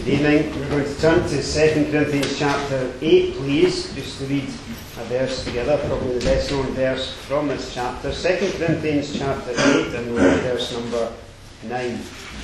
Good evening. We're going to turn to 2 Corinthians chapter 8, please, just to read a verse together, probably the best known verse from this chapter. 2 Corinthians chapter 8 and we'll read verse number 9.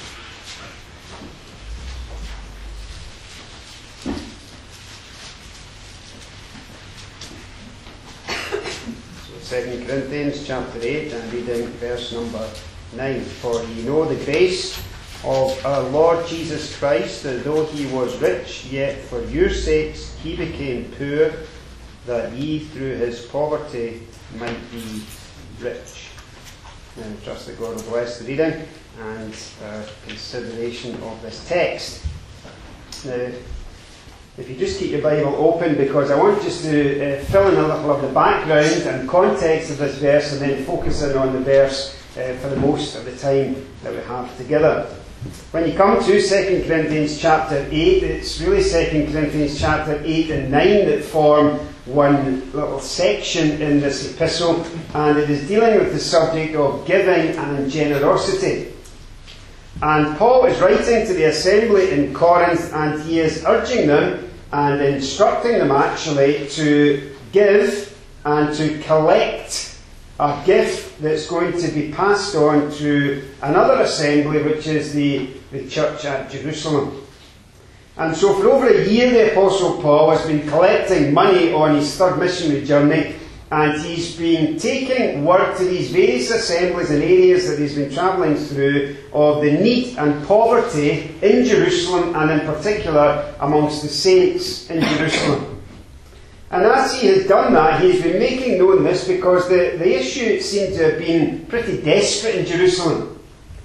So 2 Corinthians chapter 8 and reading verse number 9. For ye know the grace of our Lord Jesus Christ, that though he was rich, yet for your sakes he became poor, that ye through his poverty might be rich. And I trust that God will bless the reading and consideration of this text. Now, if you just keep your Bible open, because I want just to fill in a little of the background and context of this verse, and then focus in on the verse for the most of the time that we have together. When you come to 2 Corinthians chapter 8, it's really 2 Corinthians chapter 8 and 9 that form one little section in this epistle, and it is dealing with the subject of giving and generosity. And Paul is writing to the assembly in Corinth, and he is urging them and instructing them actually to give and to collect a gift that's going to be passed on to another assembly, which is the church at Jerusalem. And so for over a year the Apostle Paul has been collecting money on his third missionary journey, and he's been taking word to these various assemblies and areas that he's been travelling through of the need and poverty in Jerusalem, and in particular amongst the saints in Jerusalem. And as he has done that, he's been making known this because the issue seemed to have been pretty desperate in Jerusalem.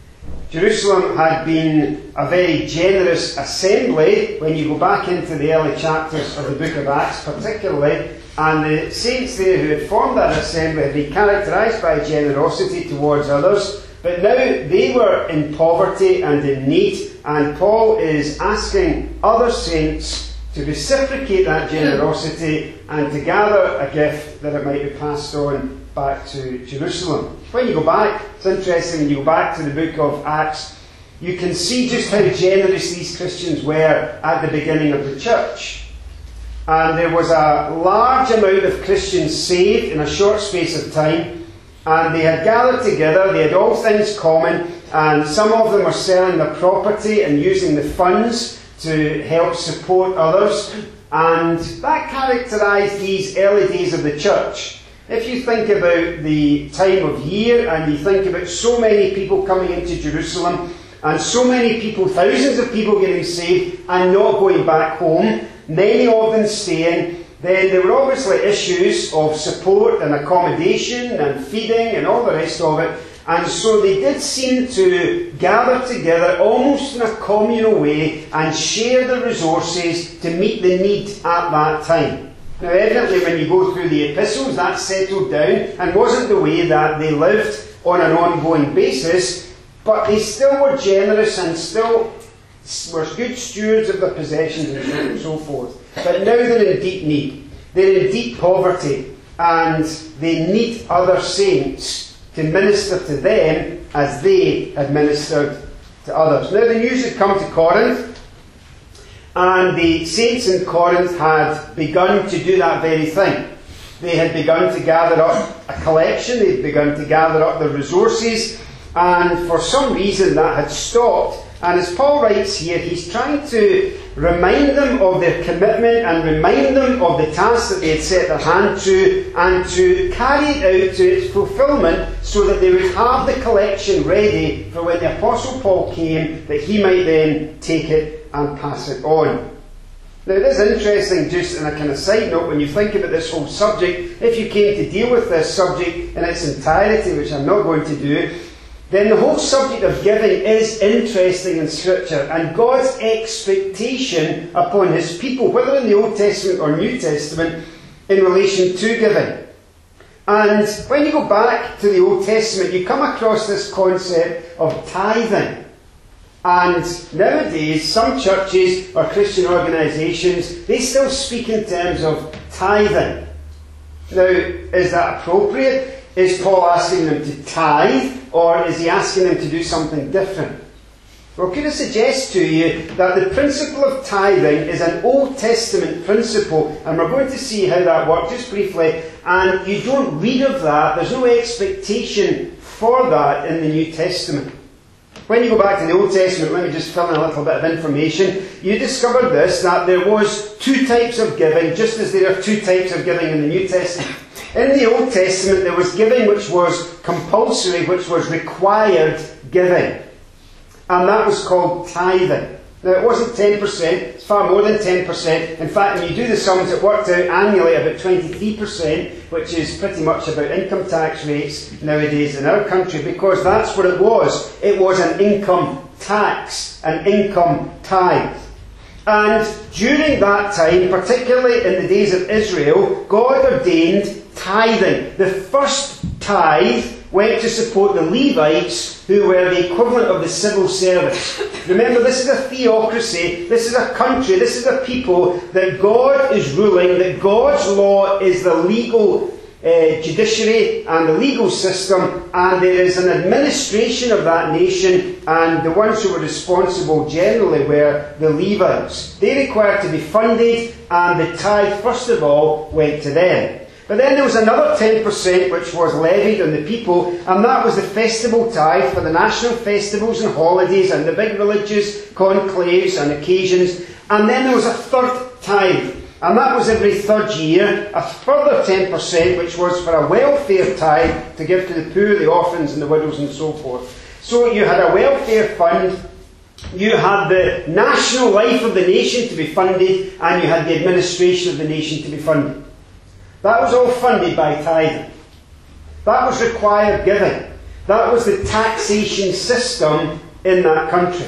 Jerusalem had been a very generous assembly when you go back into the early chapters of the book of Acts particularly, and the saints there who had formed that assembly had been characterised by generosity towards others, but now they were in poverty and in need, and Paul is asking other saints to reciprocate that generosity and to gather a gift that it might be passed on back to Jerusalem. When you go back, it's interesting, when you go back to the book of Acts, you can see just how generous these Christians were at the beginning of the church. And there was a large amount of Christians saved in a short space of time, and they had gathered together, they had all things common, and some of them were selling their property and using the funds to help support others, and that characterised these early days of the church. If you think about the time of year and you think about so many people coming into Jerusalem and so many people, thousands of people getting saved and not going back home, many of them staying, then there were obviously issues of support and accommodation and feeding and all the rest of it. And so they did seem to gather together almost in a communal way and share the resources to meet the need at that time. Now evidently when you go through the epistles that settled down and wasn't the way that they lived on an ongoing basis, but they still were generous and still were good stewards of their possessions and so forth. But now they're in deep need. They're in deep poverty and they need other saints to minister to them as they had ministered to others. Now the news had come to Corinth, and the saints in Corinth had begun to do that very thing. They had begun to gather up a collection, they had begun to gather up the resources, and for some reason that had stopped. And as Paul writes here, he's trying to remind them of their commitment and remind them of the task that they had set their hand to, and to carry it out to its fulfilment so that they would have the collection ready for when the Apostle Paul came, that he might then take it and pass it on. Now it is interesting, just in a kind of side note, when you think about this whole subject, if you came to deal with this subject in its entirety, which I'm not going to do, then the whole subject of giving is interesting in Scripture, and God's expectation upon His people, whether in the Old Testament or New Testament, in relation to giving. And when you go back to the Old Testament, you come across this concept of tithing. And nowadays, some churches or Christian organisations, they still speak in terms of tithing. Now, is that appropriate? Is Paul asking them to tithe, or is he asking them to do something different? Well, could I suggest to you that the principle of tithing is an Old Testament principle, and we're going to see how that works just briefly, and you don't read of that, there's no expectation for that in the New Testament. When you go back to the Old Testament, let me just fill in a little bit of information, you discover this, that there was two types of giving, just as there are two types of giving in the New Testament. In the Old Testament, there was giving which was compulsory, which was required giving. And that was called tithing. Now, it wasn't 10%, it's far more than 10%. In fact, when you do the sums, it worked out annually about 23%, which is pretty much about income tax rates nowadays in our country, because that's what it was. It was an income tax, an income tithe. And during that time, particularly in the days of Israel, God ordained tithing. The first tithe went to support the Levites, who were the equivalent of the civil service. Remember, this is a theocracy, this is a country, this is a people that God is ruling, that God's law is the legal judiciary and the legal system, and there is an administration of that nation, and the ones who were responsible generally were the Levites. They required to be funded, and the tithe, first of all, went to them. But then there was another 10% which was levied on the people, and that was the festival tithe for the national festivals and holidays and the big religious conclaves and occasions. And then there was a third tithe, and that was every third year, a further 10% which was for a welfare tithe to give to the poor, the orphans and the widows and so forth. So you had a welfare fund, you had the national life of the nation to be funded, and you had the administration of the nation to be funded. That was all funded by tithing. That was required giving. That was the taxation system in that country.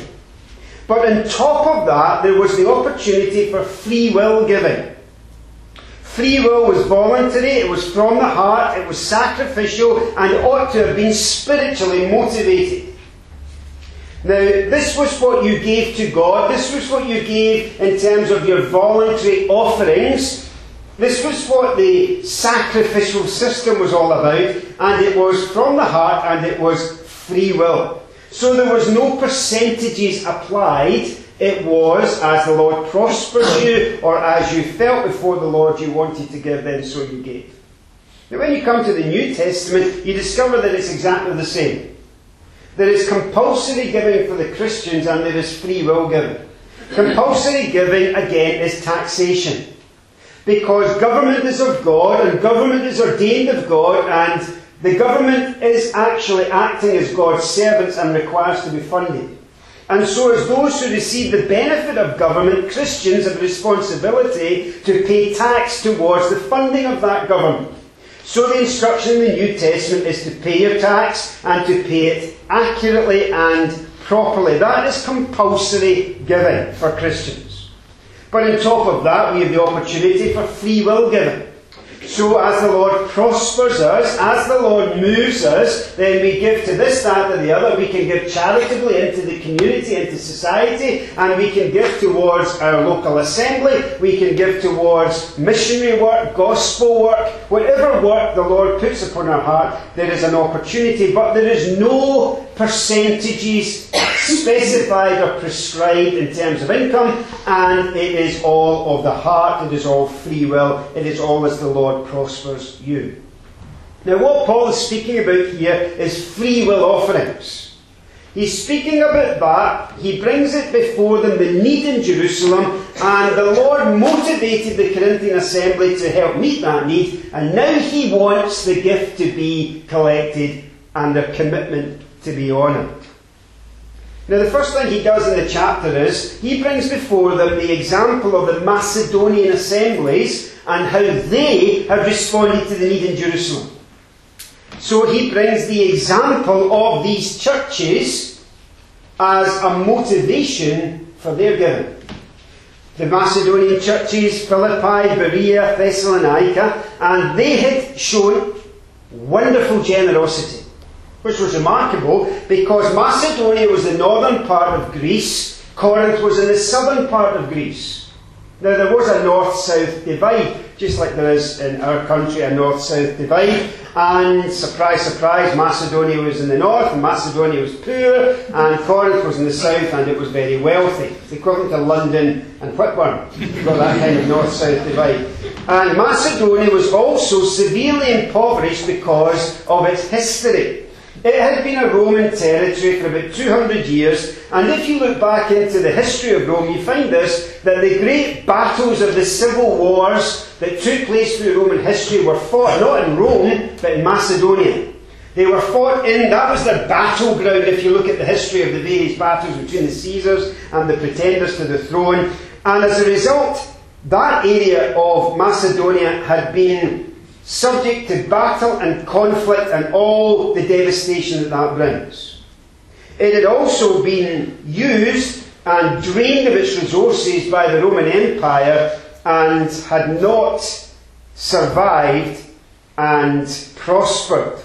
But on top of that, there was the opportunity for free will giving. Free will was voluntary, it was from the heart, it was sacrificial, and it ought to have been spiritually motivated. Now, this was what you gave to God, this was what you gave in terms of your voluntary offerings. This was what the sacrificial system was all about, and it was from the heart, and it was free will. So there was no percentages applied. It was as the Lord prospered you, or as you felt before the Lord you wanted to give, then so you gave. Now when you come to the New Testament, you discover that it's exactly the same. There is compulsory giving for the Christians, and there is free will giving. Compulsory giving, again, is taxation. Because government is of God, and government is ordained of God, and the government is actually acting as God's servants and requires to be funded. And so as those who receive the benefit of government, Christians have a responsibility to pay tax towards the funding of that government. So the instruction in the New Testament is to pay your tax, and to pay it accurately and properly. That is compulsory giving for Christians. But on top of that, we have the opportunity for free will giving. So as the Lord prospers us, as the Lord moves us, then we give to this, that or the other. We can give charitably into the community, into society, and we can give towards our local assembly. We can give towards missionary work, gospel work, whatever work the Lord puts upon our heart, there is an opportunity. But there is no percentages specified or prescribed in terms of income, and it is all of the heart, it is all free will, it is all as the Lord prospers you. Now what Paul is speaking about here is free will offerings. He's speaking about that, he brings it before them, the need in Jerusalem, and the Lord motivated the Corinthian assembly to help meet that need, and now he wants the gift to be collected and their commitment to be honoured. Now the first thing he does in the chapter is, he brings before them the example of the Macedonian assemblies and how they have responded to the need in Jerusalem. So he brings the example of these churches as a motivation for their giving. The Macedonian churches, Philippi, Berea, Thessalonica, and they had shown wonderful generosity, which was remarkable because Macedonia was the northern part of Greece, Corinth was in the southern part of Greece. Now there was a north-south divide. just like there is in our country a north-south divide. And surprise, surprise, Macedonia was in the north, and Macedonia was poor, and Corinth was in the south, and it was very wealthy. It's equivalent to London and Whitburn. You've got that kind of north-south divide. And Macedonia was also severely impoverished because of its history. It had been a Roman territory for about 200 years, and if you look back into the history of Rome, you find this, that the great battles of the civil wars that took place through Roman history were fought not in Rome, but in Macedonia. They were fought that was their battleground if you look at the history of the various battles between the Caesars and the pretenders to the throne. And as a result, that area of Macedonia had been subject to battle and conflict and all the devastation that that brings. It had also been used and drained of its resources by the Roman Empire and had not survived and prospered.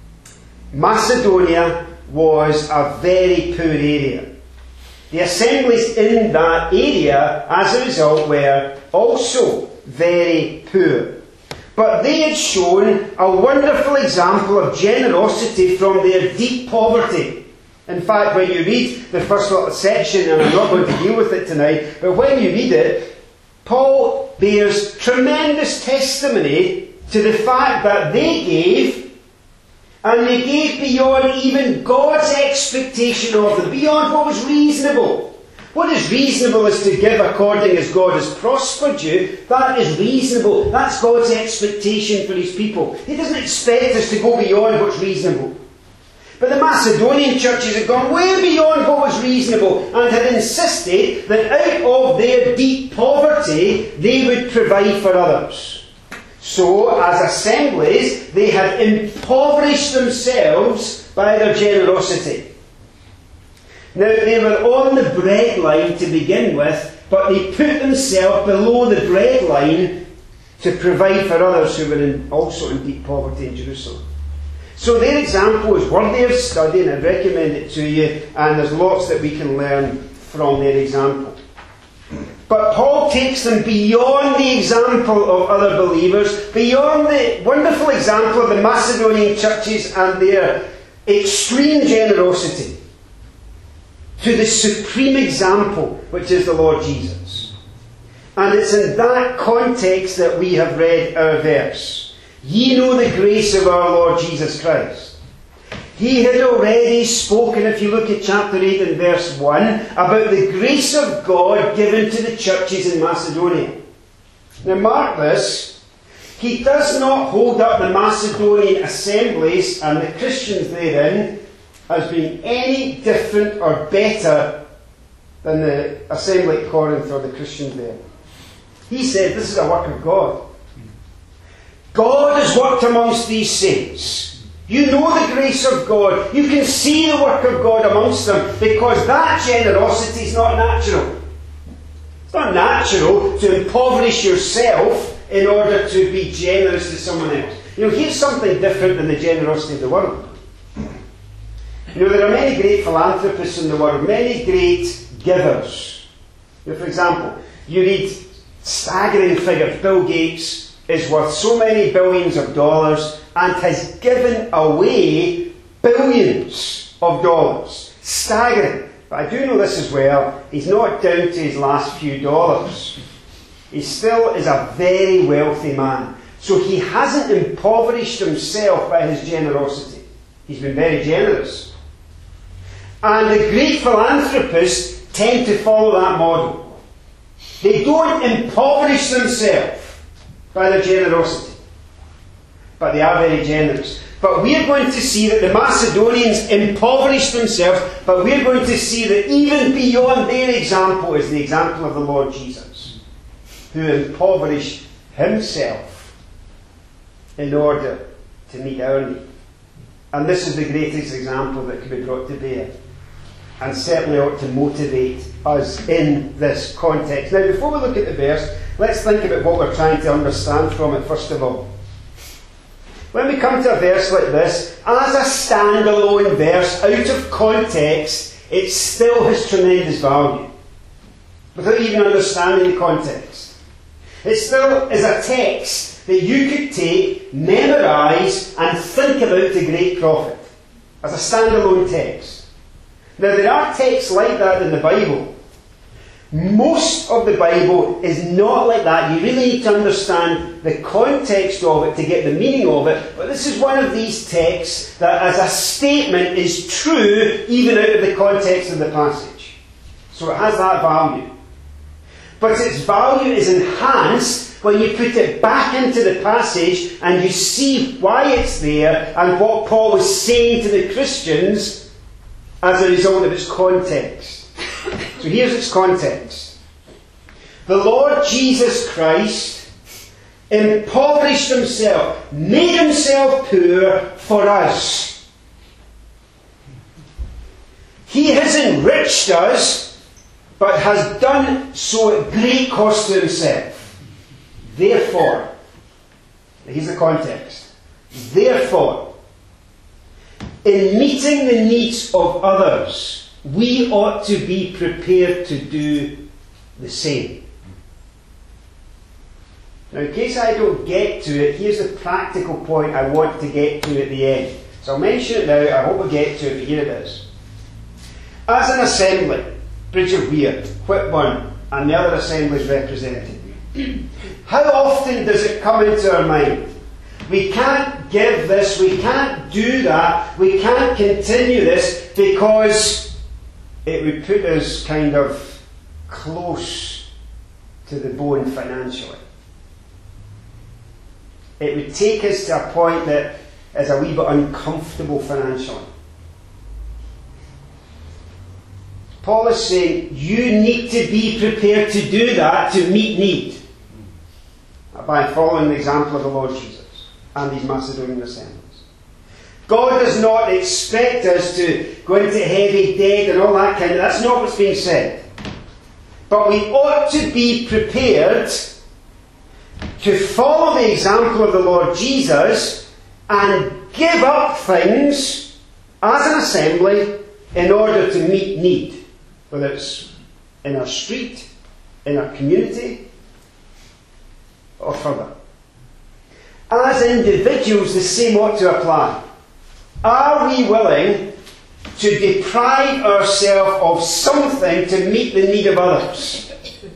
Macedonia was a very poor area. The assemblies in that area, as a result, were also very poor. But they had shown a wonderful example of generosity from their deep poverty. In fact, when you read the first little section, and I'm not going to deal with it tonight, but when you read it, Paul bears tremendous testimony to the fact that they gave, and they gave beyond even God's expectation of them, beyond what was reasonable. What is reasonable is to give according as God has prospered you. That is reasonable. That's God's expectation for His people. He doesn't expect us to go beyond what's reasonable. But the Macedonian churches had gone way beyond what was reasonable and had insisted that out of their deep poverty they would provide for others. So, as assemblies, they had impoverished themselves by their generosity. Now, they were on the breadline to begin with, but they put themselves below the breadline to provide for others who were also in deep poverty in Jerusalem. So their example is worthy of study, and I'd recommend it to you, and there's lots that we can learn from their example. But Paul takes them beyond the example of other believers, beyond the wonderful example of the Macedonian churches and their extreme generosity, to the supreme example, which is the Lord Jesus. And it's in that context that we have read our verse. Ye know the grace of our Lord Jesus Christ. He had already spoken, if you look at chapter 8 and verse 1, about the grace of God given to the churches in Macedonia. Now mark this, he does not hold up the Macedonian assemblies and the Christians therein as being any different or better than the assembly at Corinth or the Christians there. He said this is a work of God. God has worked amongst these saints. You know the grace of God. You can see the work of God amongst them because that generosity is not natural. It's not natural to impoverish yourself in order to be generous to someone else. You know, here's something different than the generosity of the world. You know, there are many great philanthropists in the world, many great givers. You know, for example, you read staggering figures. Bill Gates is worth so many billions of dollars and has given away billions of dollars. Staggering. But I do know this as well, he's not down to his last few dollars. He still is a very wealthy man. So he hasn't impoverished himself by his generosity. He's been very generous. And the great philanthropists tend to follow that model. They don't impoverish themselves by their generosity, but they are very generous. But we're going to see that the Macedonians impoverished themselves, but we're going to see that even beyond their example is the example of the Lord Jesus, who impoverished himself in order to meet our need. And this is the greatest example that can be brought to bear, and certainly ought to motivate us in this context. Now, before we look at the verse, let's think about what we're trying to understand from it first of all. When we come to a verse like this, as a standalone verse, out of context, it still has tremendous value, without even understanding the context. It still is a text that you could take, memorise, and think about the great prophet as a standalone text. Now, there are texts like that in the Bible. Most of the Bible is not like that. You really need to understand the context of it to get the meaning of it. But this is one of these texts that, as a statement, is true even out of the context of the passage. So it has that value. But its value is enhanced when you put it back into the passage and you see why it's there and what Paul was saying to the Christians as a result of its context. So here's its context. The Lord Jesus Christ impoverished himself, made himself poor for us. He has enriched us, but has done so at great cost to himself. Therefore, here's the context. Therefore, in meeting the needs of others, we ought to be prepared to do the same. Now, in case I don't get to it, here's the practical point I want to get to at the end. So I'll mention it now, I hope I get to it, but here it is. As an assembly, Bridge of Weir, Whitburn, and the other assemblies represented, how often does it come into our mind? We can't give this, we can't do that, we can't continue this because it would put us kind of close to the bone financially. It would take us to a point that is a wee bit uncomfortable financially. Paul is saying you need to be prepared to do that to meet need by following the example of the Lord Jesus and these Macedonian assemblies. God does not expect us to go into heavy debt and all that kind of... That's not what's being said. But we ought to be prepared to follow the example of the Lord Jesus and give up things as an assembly in order to meet need. Whether it's in our street, in our community, or further. As individuals, the same ought to apply. Are we willing to deprive ourselves of something to meet the need of others?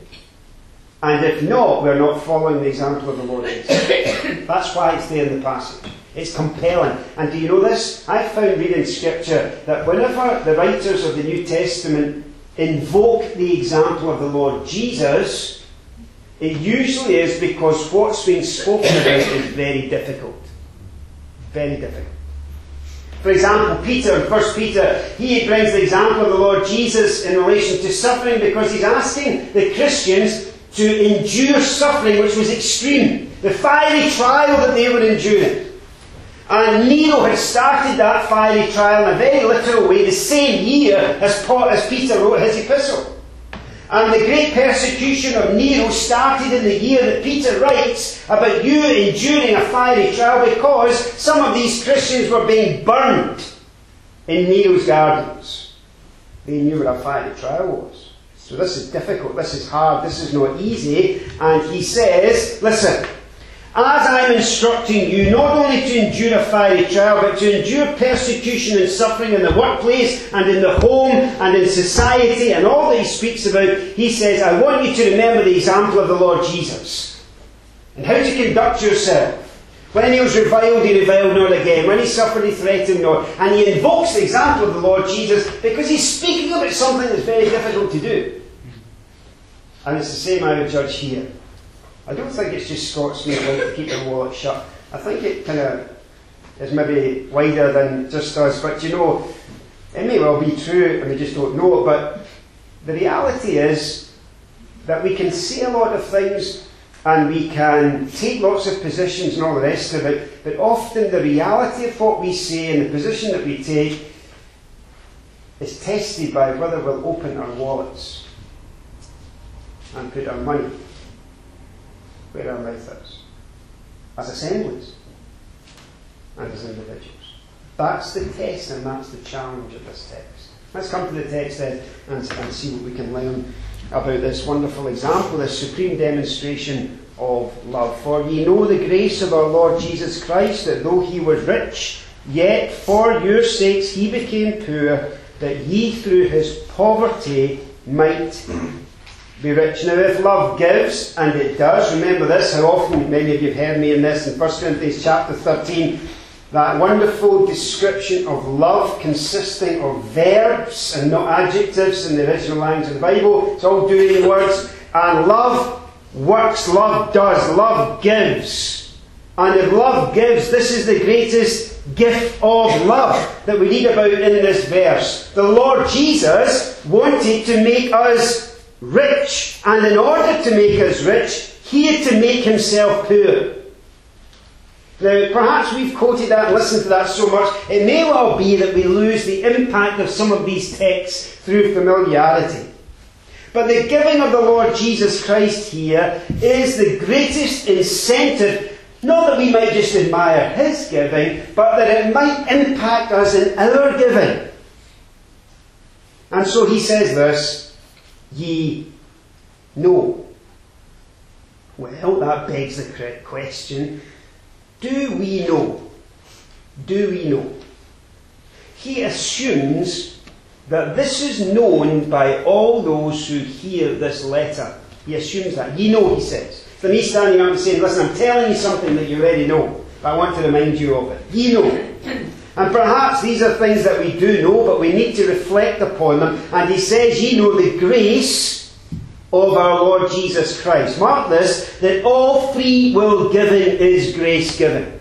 And if not, we're not following the example of the Lord Jesus. That's why it's there in the passage. It's compelling. And do you know this? I found reading Scripture that whenever the writers of the New Testament invoke the example of the Lord Jesus, it usually is because what's being spoken about is very difficult. Very difficult. For example, Peter, in 1 Peter, he brings the example of the Lord Jesus in relation to suffering because he's asking the Christians to endure suffering which was extreme. The fiery trial that they were enduring. And Nero had started that fiery trial in a very literal way the same year as Peter wrote his epistle. And the great persecution of Nero started in the year that Peter writes about you enduring a fiery trial because some of these Christians were being burned in Nero's gardens. They knew what a fiery trial was. So this is difficult, this is hard, this is not easy. And he says, listen, as I'm instructing you not only to endure a fiery trial, but to endure persecution and suffering in the workplace and in the home and in society and all that he speaks about, he says, I want you to remember the example of the Lord Jesus and how to conduct yourself. When he was reviled, he reviled not again. When he suffered, he threatened not. And he invokes the example of the Lord Jesus because he's speaking about something that's very difficult to do. And it's the same, I would judge, here. I don't think it's just Scotsmen who like to keep their wallet shut. I think it kind of is maybe wider than just us. But you know, it may well be true and we just don't know it. But the reality is that we can say a lot of things and we can take lots of positions and all the rest of it. But often the reality of what we say and the position that we take is tested by whether we'll open our wallets and put our money where our mouth is, as assemblies and as individuals. That's the test and that's the challenge of this text. Let's come to the text then and see what we can learn about this wonderful example, this supreme demonstration of love. For ye know the grace of our Lord Jesus Christ, that though he was rich, yet for your sakes he became poor, that ye through his poverty might be rich. Now if love gives, and it does, remember this, how often many of you have heard me in this, in 1 Corinthians chapter 13, that wonderful description of love consisting of verbs and not adjectives in the original language of the Bible. It's all doing words. And love works, love does, love gives. And if love gives, this is the greatest gift of love that we read about in this verse. The Lord Jesus wanted to make us rich, and in order to make us rich, he had to make himself poor. Now, perhaps we've quoted that and listened to that so much, it may well be that we lose the impact of some of these texts through familiarity. But the giving of the Lord Jesus Christ here is the greatest incentive, not that we might just admire his giving, but that it might impact us in our giving. And so he says this, ye know. Well, that begs the correct question. Do we know? Do we know? He assumes that this is known by all those who hear this letter. He assumes that. Ye know, he says. For me standing up and saying, listen, I'm telling you something that you already know, but I want to remind you of it. Ye know. And perhaps these are things that we do know, but we need to reflect upon them. And he says, ye know the grace of our Lord Jesus Christ. Mark this, that all free will giving is grace giving.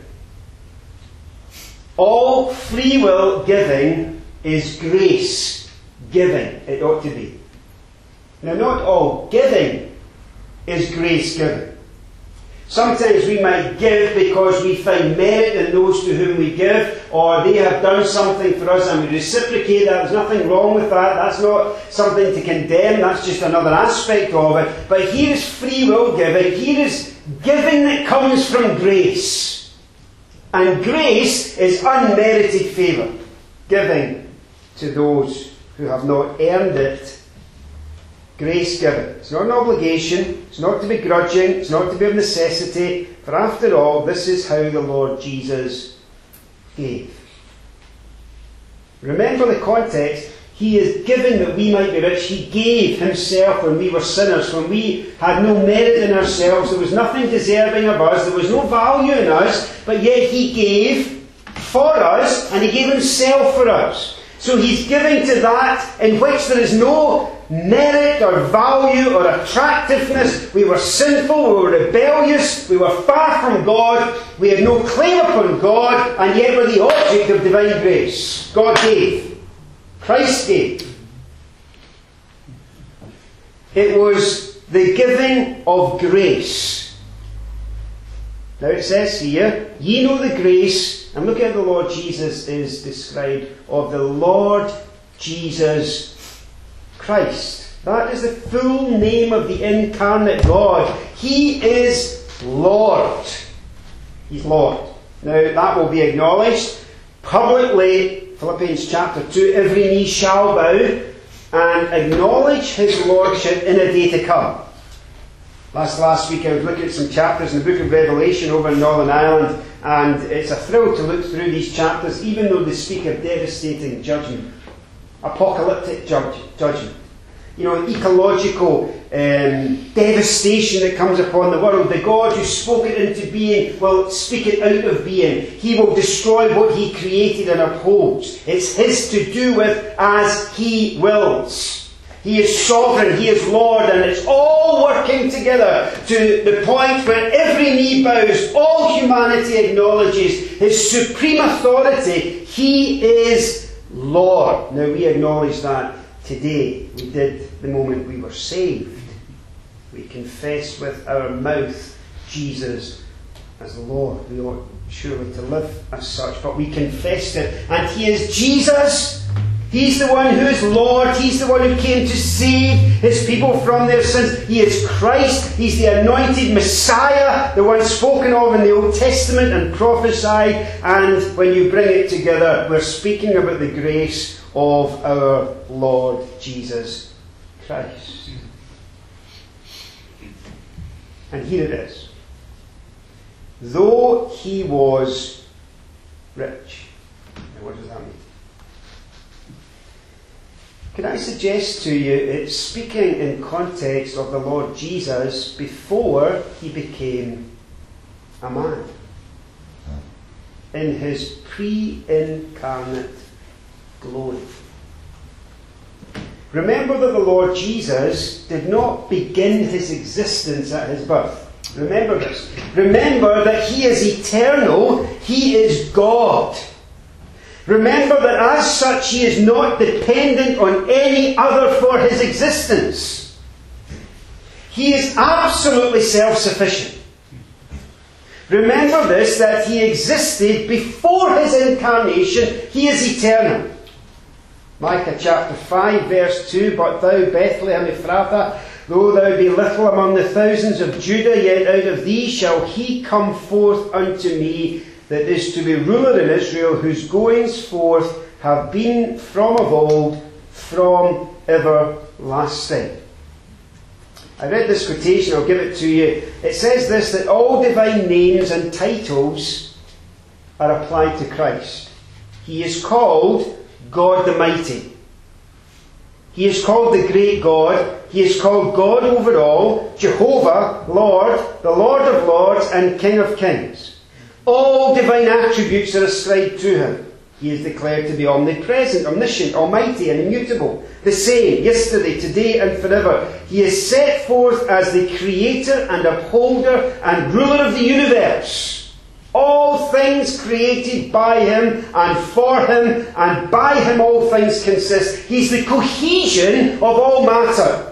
All free will giving is grace giving. It ought to be. Now, not all giving is grace giving. Sometimes we might give because we find merit in those to whom we give, or they have done something for us and we reciprocate that. There's nothing wrong with that. That's not something to condemn. That's just another aspect of it. But here is free will giving. Here is giving that comes from grace. And grace is unmerited favour. Giving to those who have not earned it. Grace given. It's not an obligation. It's not to be grudging. It's not to be of necessity. For after all, this is how the Lord Jesus gave. Remember the context. He is given that we might be rich. He gave himself when we were sinners, when we had no merit in ourselves. There was nothing deserving of us. There was no value in us. But yet he gave for us, and he gave himself for us. So he's giving to that in which there is no merit or value or attractiveness. We were sinful, we were rebellious, we were far from God, we had no claim upon God, and yet we're the object of divine grace. God gave. Christ gave. It was the giving of grace. Now it says here, ye know the grace, and look at how the Lord Jesus is described, of the Lord Jesus Christ. That is the full name of the incarnate God. He is Lord. He's Lord. Now that will be acknowledged publicly. Philippians chapter 2, every knee shall bow and acknowledge his lordship in a day to come. Last week I was looking at some chapters in the book of Revelation over in Northern Ireland, and it's a thrill to look through these chapters, even though they speak of devastating judgment, apocalyptic judgment. You know, ecological devastation that comes upon the world. The God who spoke it into being will speak it out of being. He will destroy what he created and upholds. It's his to do with as he wills. He is sovereign, he is Lord, and it's all working together to the point where every knee bows, all humanity acknowledges his supreme authority. He is Lord. Now we acknowledge that today. We did the moment we were saved. We confess with our mouth Jesus as Lord. We ought surely to live as such, but we confessed it. And he is Jesus. He's the one who is Lord. He's the one who came to save his people from their sins. He is Christ. He's the anointed Messiah, the one spoken of in the Old Testament and prophesied. And when you bring it together, we're speaking about the grace of our Lord Jesus Christ. And here it is. Though he was rich. Now, what does that mean? Can I suggest to you, it's speaking in context of the Lord Jesus before he became a man. In his pre-incarnate glory. Remember that the Lord Jesus did not begin his existence at his birth. Remember this. Remember that he is eternal. He is God. Remember that as such he is not dependent on any other for his existence. He is absolutely self-sufficient. Remember this, that he existed before his incarnation. He is eternal. Micah chapter 5 verse 2, But thou, Bethlehem Ephrathah, though thou be little among the thousands of Judah, yet out of thee shall he come forth unto me, that is to be ruler in Israel, whose goings forth have been from of old, from everlasting. I read this quotation, I'll give it to you. It says this, that all divine names and titles are applied to Christ. He is called God the Mighty. He is called the Great God. He is called God over all, Jehovah, Lord, the Lord of Lords, and King of Kings. All divine attributes are ascribed to him. He is declared to be omnipresent, omniscient, almighty, and immutable. The same, yesterday, today, and forever. He is set forth as the creator and upholder and ruler of the universe. All things created by him and for him, and by him all things consist. He's the cohesion of all matter.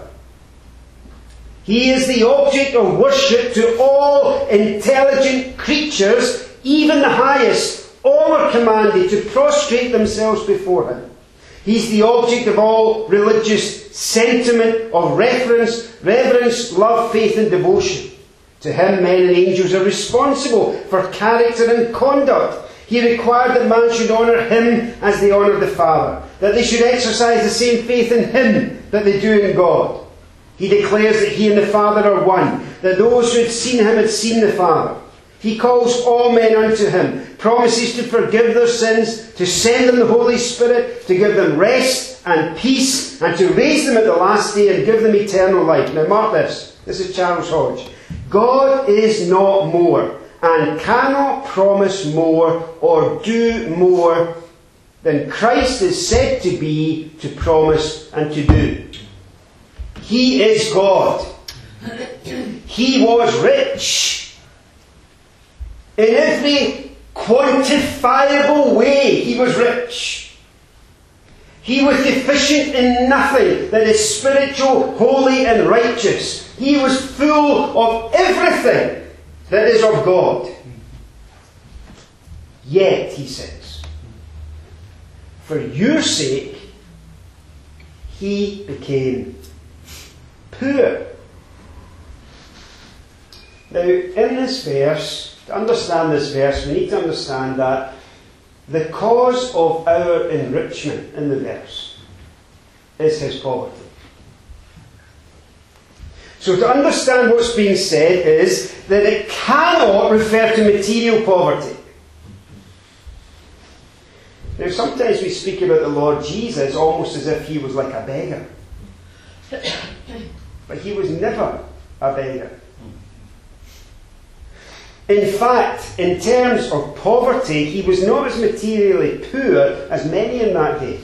He is the object of worship to all intelligent creatures, even the highest. All are commanded to prostrate themselves before him. He's the object of all religious sentiment, of reverence, love, faith and devotion. To him men and angels are responsible for character and conduct. He required that man should honour him as they honoured the Father, that they should exercise the same faith in him that they do in God. He declares that he and the Father are one, that those who had seen him had seen the Father. He calls all men unto him, promises to forgive their sins, to send them the Holy Spirit, to give them rest and peace, and to raise them at the last day and give them eternal life. Now mark this. This is Charles Hodge. God is not more, and cannot promise more or do more than Christ is said to be, to promise and to do. He is God. He was rich. In every quantifiable way, he was rich. He was deficient in nothing that is spiritual, holy and righteous. He was full of everything that is of God. Yet, he says, for your sake, he became poor. Now, in this verse, to understand this verse, we need to understand that the cause of our enrichment in the verse is his poverty. So to understand what's being said is that it cannot refer to material poverty. Now sometimes we speak about the Lord Jesus almost as if he was like a beggar. But he was never a beggar. In fact, in terms of poverty, he was not as materially poor as many in that day.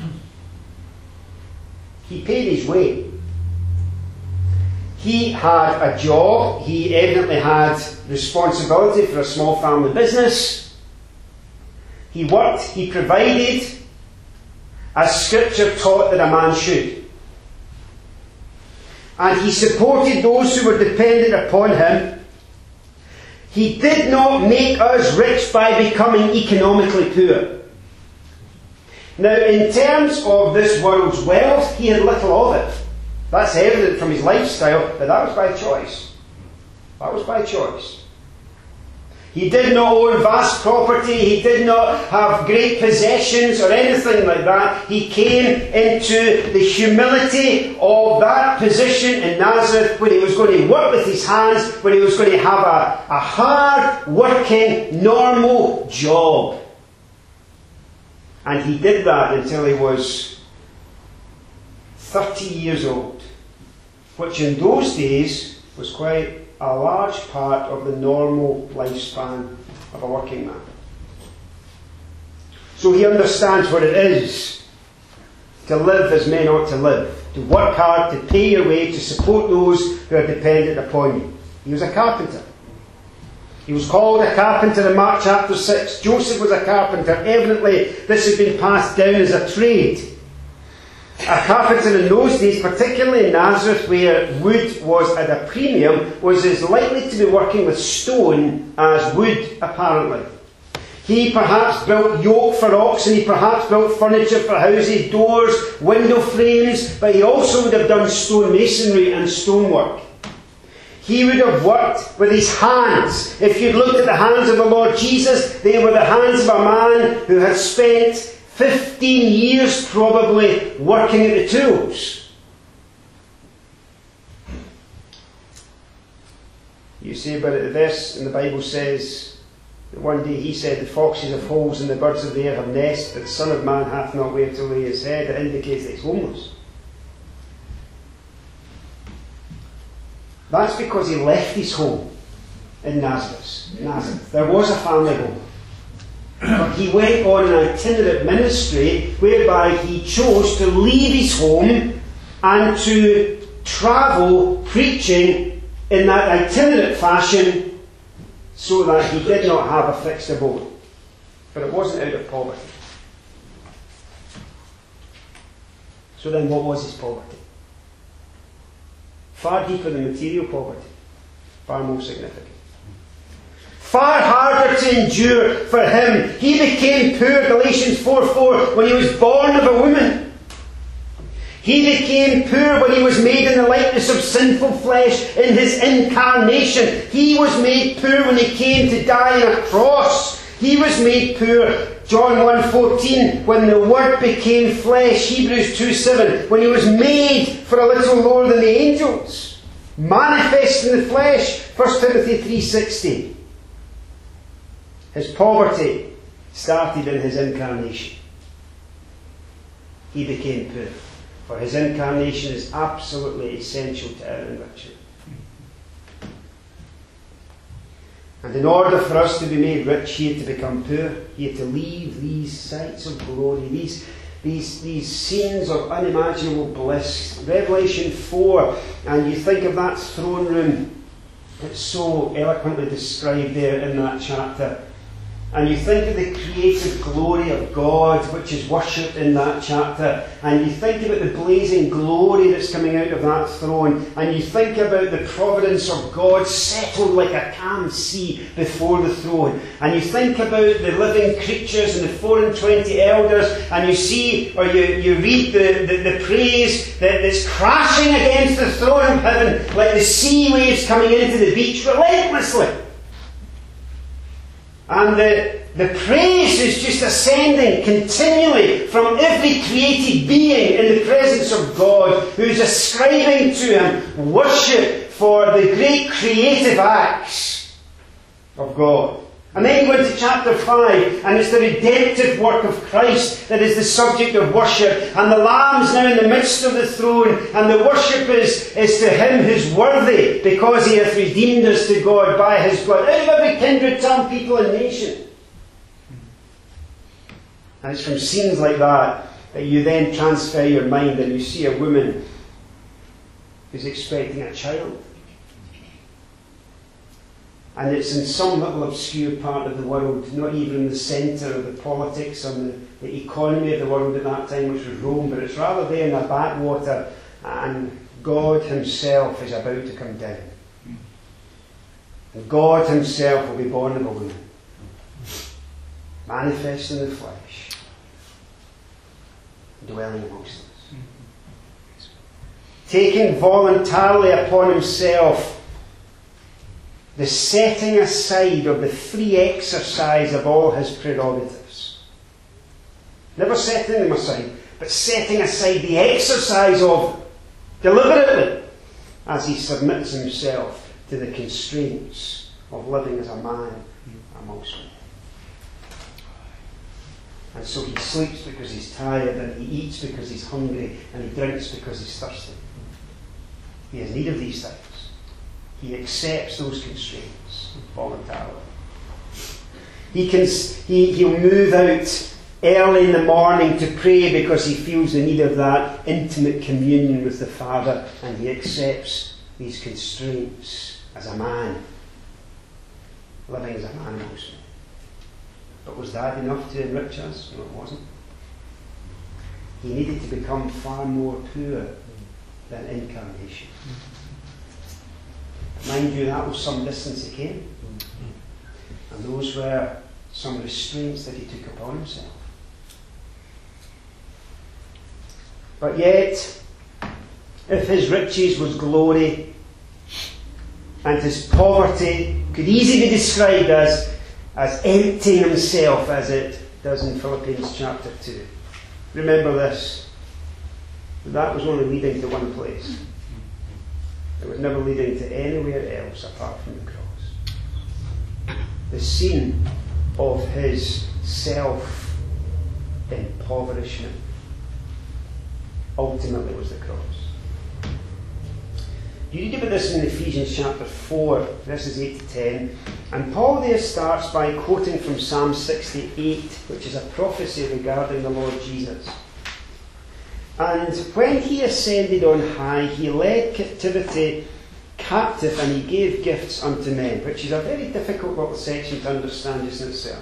He paid his way. He had a job. He evidently had responsibility for a small family business. He worked. He provided, as Scripture taught that a man should. And he supported those who were dependent upon him. He did not make us rich by becoming economically poor. Now, in terms of this world's wealth, he had little of it. That's evident from his lifestyle, but that was by choice. That was by choice. He did not own vast property. He did not have great possessions or anything like that. He came into the humility of that position in Nazareth, where he was going to work with his hands, where he was going to have a hard-working, normal job. And he did that until he was 30 years old, which in those days was quite a large part of the normal lifespan of a working man. So he understands what it is to live as men ought to live, to work hard, to pay your way, to support those who are dependent upon you. He was a carpenter. He was called a carpenter in Mark chapter 6. Joseph was a carpenter. Evidently, this had been passed down as a trade. A carpenter in those days, particularly in Nazareth, where wood was at a premium, was as likely to be working with stone as wood, apparently. He perhaps built yoke for oxen, he perhaps built furniture for houses, doors, window frames, but he also would have done stone masonry and stonework. He would have worked with his hands. If you'd looked at the hands of the Lord Jesus, they were the hands of a man who had spent 15 years probably working at the tools. You say, but the verse in the Bible says that one day he said, the foxes have holes and the birds of the air have nests, but the Son of Man hath not where to lay his head. It indicates that he's homeless. That's because he left his home in Nazareth. There was a family home. But he went on an itinerant ministry whereby he chose to leave his home and to travel preaching in that itinerant fashion so that he did not have a fixed abode. But it wasn't out of poverty. So then what was his poverty? Far deeper than material poverty. Far more significant. Far harder to endure for him. He became poor, Galatians 4:4, when he was born of a woman. He became poor when he was made in the likeness of sinful flesh in his incarnation. He was made poor when he came to die on a cross. He was made poor, John 1:14, when the Word became flesh, Hebrews 2:7, when he was made for a little lower than the angels. Manifest in the flesh, 1 Timothy 3:16. His poverty started in his incarnation. He became poor. For his incarnation is absolutely essential to our enrichment. And in order for us to be made rich, he had to become poor. He had to leave these sights of glory, these scenes of unimaginable bliss. Revelation 4, and you think of that throne room. It's so eloquently described there in that chapter. And you think of the creative glory of God, which is worshipped in that chapter, and you think about the blazing glory that's coming out of that throne, and you think about the providence of God settled like a calm sea before the throne, and you think about the living creatures and the 24 elders, and you see, or you read the praise that's crashing against the throne of heaven like the sea waves coming into the beach relentlessly. And the praise is just ascending continually from every created being in the presence of God, who's ascribing to him worship for the great creative acts of God. And then you go into chapter 5, and it's the redemptive work of Christ that is the subject of worship. And the Lamb's now in the midst of the throne, and the worship is to him who's worthy, because he hath redeemed us to God by his blood, out of every kindred, tongue, people and nation. And it's from scenes like that that you then transfer your mind and you see a woman who's expecting a child. And it's in some little obscure part of the world, not even in the centre of the politics and the economy of the world at that time, which was Rome, but it's rather there in a backwater, and God himself is about to come down. And God himself will be born of a woman, manifest in the flesh, dwelling amongst us. Taking voluntarily upon himself the setting aside of the free exercise of all his prerogatives. Never setting them aside, but setting aside the exercise of them, deliberately, as he submits himself to the constraints of living as a man amongst men. And so he sleeps because he's tired, and he eats because he's hungry, and he drinks because he's thirsty. He has need of these things. He accepts those constraints voluntarily. He'll move out early in the morning to pray because he feels the need of that intimate communion with the Father, and he accepts these constraints as a man, living as a man amongst men. But was that enough to enrich us? No, it wasn't. He needed to become far more poor than incarnation. Mind you, that was some distance he came. And those were some restraints that he took upon himself. But yet, if his riches was glory, and his poverty could easily be described as emptying himself, as it does in Philippians chapter 2. Remember this. That was only leading to one place. It was never leading to anywhere else apart from the cross. The scene of his self-impoverishment ultimately was the cross. You read about this in Ephesians chapter 4, verses 8 to 10, and Paul there starts by quoting from Psalm 68, which is a prophecy regarding the Lord Jesus. And when he ascended on high, he led captivity captive, and he gave gifts unto men, which is a very difficult little section to understand just in itself.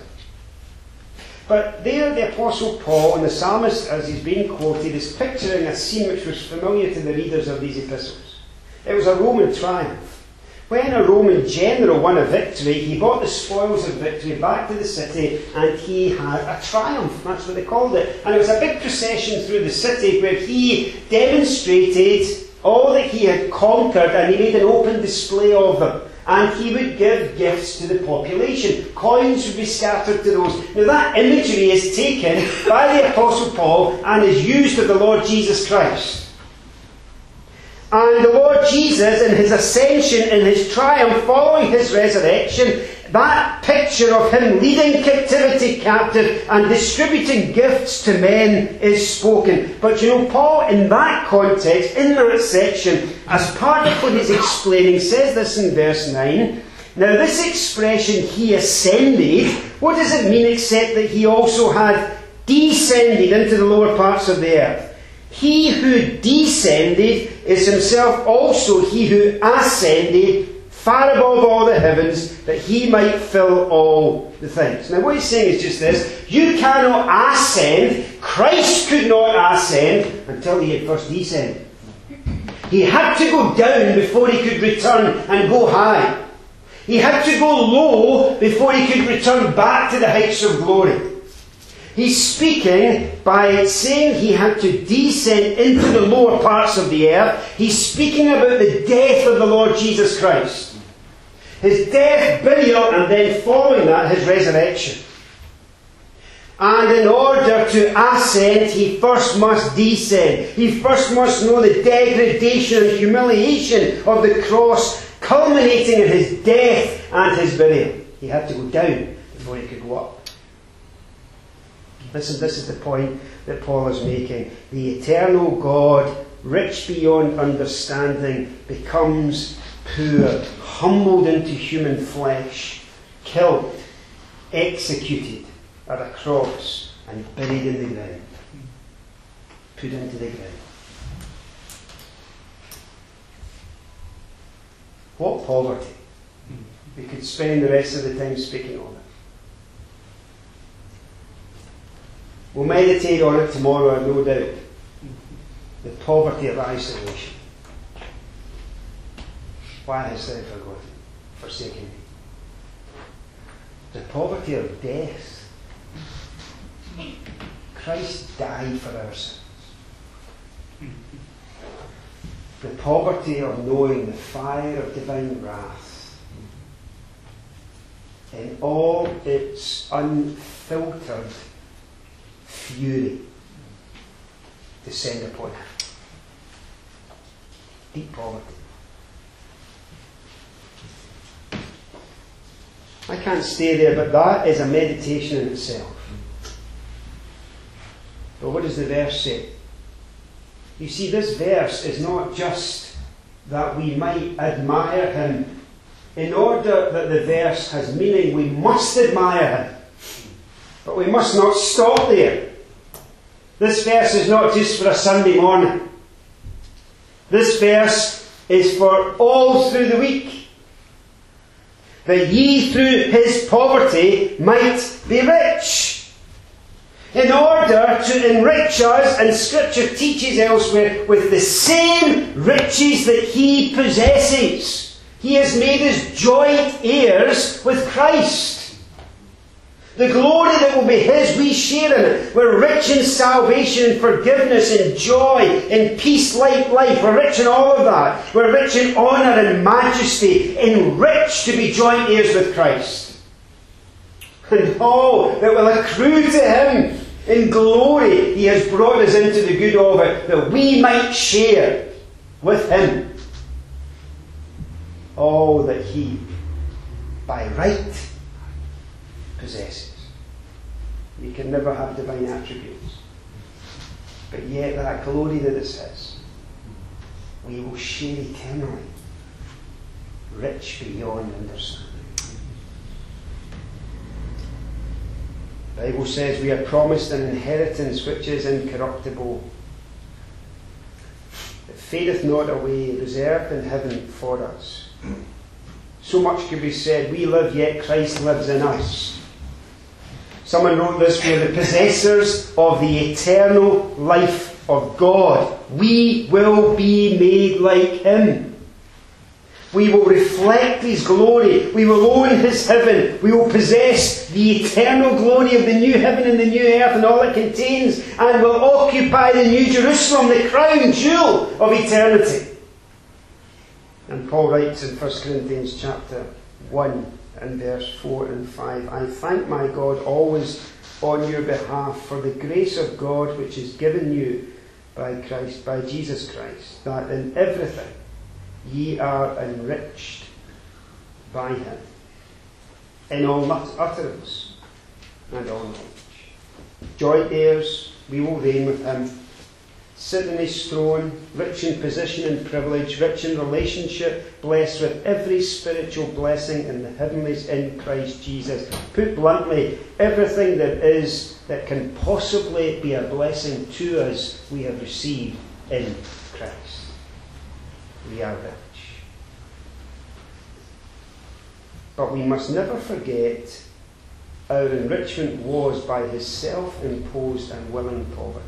But there the Apostle Paul, and the psalmist, as he's being quoted, is picturing a scene which was familiar to the readers of these epistles. It was a Roman triumph. When a Roman general won a victory, he brought the spoils of victory back to the city, and he had a triumph. That's what they called it. And it was a big procession through the city where he demonstrated all that he had conquered, and he made an open display of them. And he would give gifts to the population. Coins would be scattered to those. Now that imagery is taken by the Apostle Paul and is used of the Lord Jesus Christ. And the Lord Jesus, in his ascension, in his triumph, following his resurrection, that picture of him leading captivity captive and distributing gifts to men is spoken. But you know, Paul, in that context, in that section, as part of what he's explaining, says this in verse 9. Now this expression, he ascended, what does it mean except that he also had descended into the lower parts of the earth? He who descended is himself also he who ascended far above all the heavens, that he might fill all the things. Now what he's saying is just this: you cannot ascend, Christ could not ascend until he had first descended. He had to go down before he could return and go high. He had to go low before he could return back to the heights of glory. He's speaking by saying he had to descend into the lower parts of the earth. He's speaking about the death of the Lord Jesus Christ. His death, burial, and then following that, his resurrection. And in order to ascend, he first must descend. He first must know the degradation and humiliation of the cross, culminating in his death and his burial. He had to go down before he could go up. This is the point that Paul is making. The eternal God, rich beyond understanding, becomes poor, humbled into human flesh, killed, executed at a cross, and buried in the ground. Put into the ground. What poverty! We could spend the rest of the time speaking on it. We'll meditate on it tomorrow, I've no doubt. The poverty of isolation. Why hast thou forsaken me? The poverty of death. Christ died for our sins. The poverty of knowing the fire of divine wrath in all its unfiltered fury descend upon him. Deep poverty. I can't stay there, but that is a meditation in itself. But what does the verse say? You see, this verse is not just that we might admire him. In order that the verse has meaning, we must admire him. But we must not stop there. This verse is not just for a Sunday morning. This verse is for all through the week. That ye through his poverty might be rich. In order to enrich us, and Scripture teaches elsewhere, with the same riches that he possesses. He has made us joint heirs with Christ. The glory that will be his, we share in it. We're rich in salvation and forgiveness and joy and peace-like life. We're rich in all of that. We're rich in honour and majesty, and rich to be joint heirs with Christ. And all that will accrue to him in glory, he has brought us into the good of it, that we might share with him all that he, by right, possesses. We can never have divine attributes. But yet that glory that is his, we will share eternally, rich beyond understanding. The Bible says we are promised an inheritance which is incorruptible, that fadeth not away, reserved in heaven for us. So much could be said, we live yet Christ lives in us. Someone wrote this, we are the possessors of the eternal life of God. We will be made like him. We will reflect his glory. We will own his heaven. We will possess the eternal glory of the new heaven and the new earth and all it contains, and will occupy the new Jerusalem, the crown jewel of eternity. And Paul writes in 1 Corinthians chapter 1 and verse 4 and 5, I thank my God always on your behalf for the grace of God which is given you by Christ, by Jesus Christ, that in everything ye are enriched by him, in all utterance and all knowledge. Joint heirs, we will reign with him. Sit in his throne, rich in position and privilege, rich in relationship, blessed with every spiritual blessing in the heavenlies in Christ Jesus. Put bluntly, everything that can possibly be a blessing to us, we have received in Christ. We are rich. But we must never forget our enrichment was by his self-imposed and willing poverty.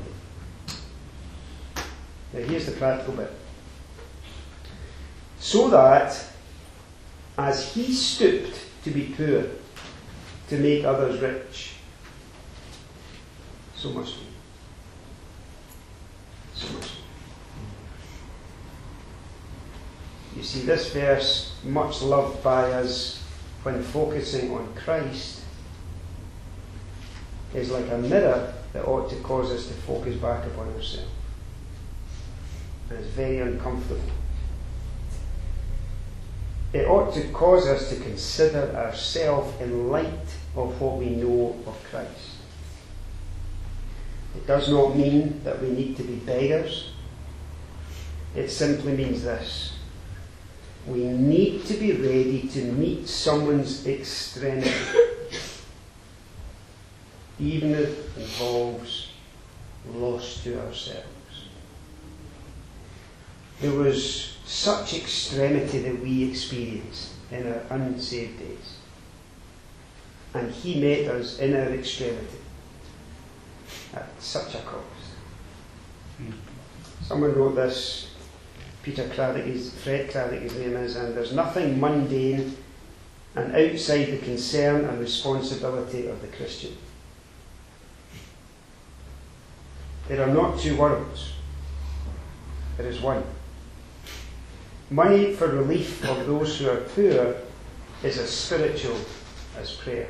Now here's the practical bit. So that, as he stooped to be poor, to make others rich, so must we. So must we. You see, this verse, much loved by us when focusing on Christ, is like a mirror that ought to cause us to focus back upon ourselves. And it's very uncomfortable. It ought to cause us to consider ourselves in light of what we know of Christ. It does not mean that we need to be beggars. It simply means this. We need to be ready to meet someone's extremity, even if it involves loss to ourselves. There was such extremity that we experienced in our unsaved days. And he met us in our extremity at such a cost. Someone wrote this, Fred Craddock his name is, and there's nothing mundane and outside the concern and responsibility of the Christian. There are not two worlds. There is one. Money for relief of those who are poor is a spiritual as prayer.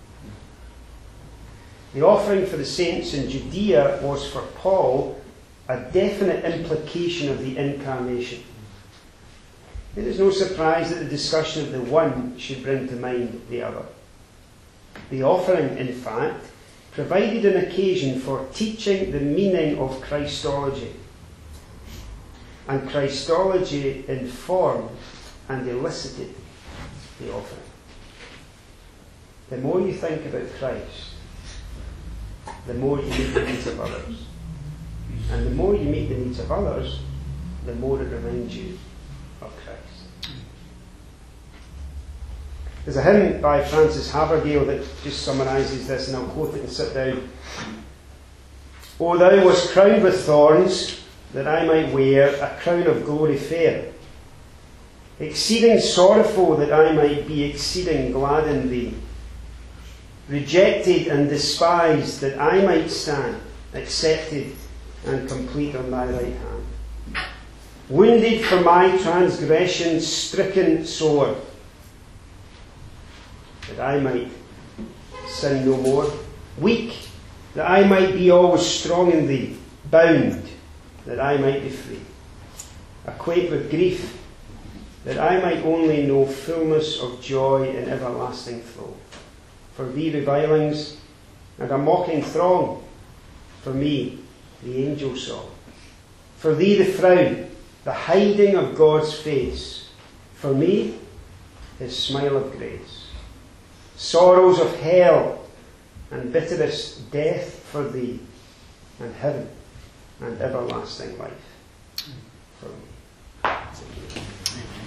The offering for the saints in Judea was for Paul a definite implication of the incarnation. It is no surprise that the discussion of the one should bring to mind the other. The offering, in fact, provided an occasion for teaching the meaning of Christology. And Christology informed and elicited the offering. The more you think about Christ, the more you meet the needs of others. And the more you meet the needs of others, the more it reminds you of Christ. There's a hymn by Francis Havergale that just summarises this, and I'll quote it and sit down. O thou wast crowned with thorns, that I might wear a crown of glory fair. Exceeding sorrowful, that I might be exceeding glad in thee. Rejected and despised, that I might stand, accepted and complete on thy right hand. Wounded for my transgressions, stricken sore, that I might sin no more. Weak, that I might be always strong in thee. Bound, that I might be free. Acquaint with grief, that I might only know fullness of joy in everlasting flow. For thee revilings and a mocking throng, for me the angel song. For thee the frown, the hiding of God's face, for me his smile of grace. Sorrows of hell and bitterest death for thee, and heaven and everlasting life for me.